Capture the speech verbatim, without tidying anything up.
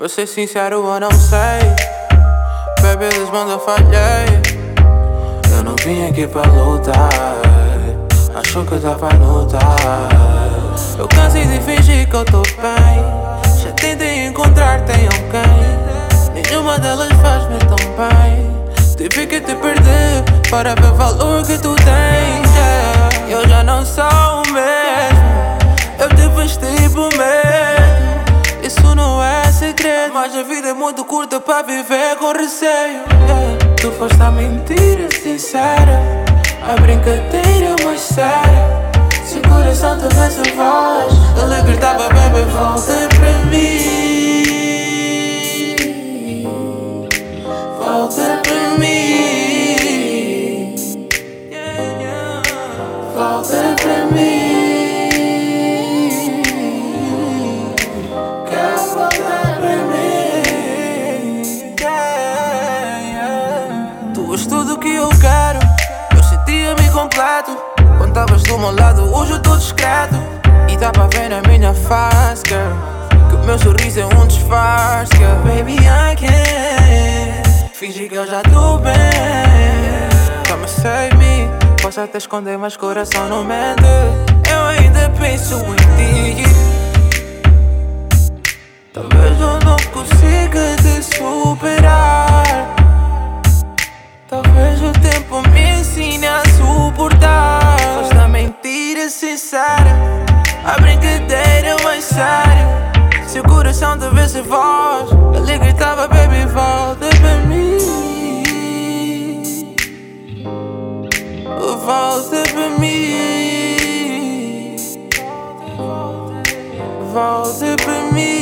Vou ser sincero, eu não sei. Baby, eles mandam falhei. Eu não vim aqui pra lutar. Acho que dá pra lutar. Eu cansei de fingir que eu tô bem. Já tentei encontrar, tem alguém. Nenhuma delas faz-me tão bem. Tive que te perder para ver o valor que tu tens, yeah. Eu já não sou o mesmo. Eu te vesti por medo. Isso não é segredo, mas a vida é muito curta para viver com receio, yeah. Tu foste a mentira sincera, a brincadeira mais séria. Se o coração tivesse voz, ele gritava, baby, volta pra mim. Volta pra mim. Volta pra mim. Quer voltar pra mim. Tu és tudo que eu quero. Eu sentia-me completo quando estavas do meu lado. Hoje eu tô discreto e dá pra ver na minha face, girl, que o meu sorriso é um disfarce, girl. Baby, I can't fingir que eu já tô bem. Come save me. Posso até esconder, mas coração não mente. Eu ainda penso em ti. Talvez eu não consiga te superar. Talvez o tempo me ensine a suportar. Foste a mentira sincera, a brincadeira mais séria. Se o coração tivesse voz, ele gritava, baby, volta pra mim. Volta pra mim. Volta pra mim.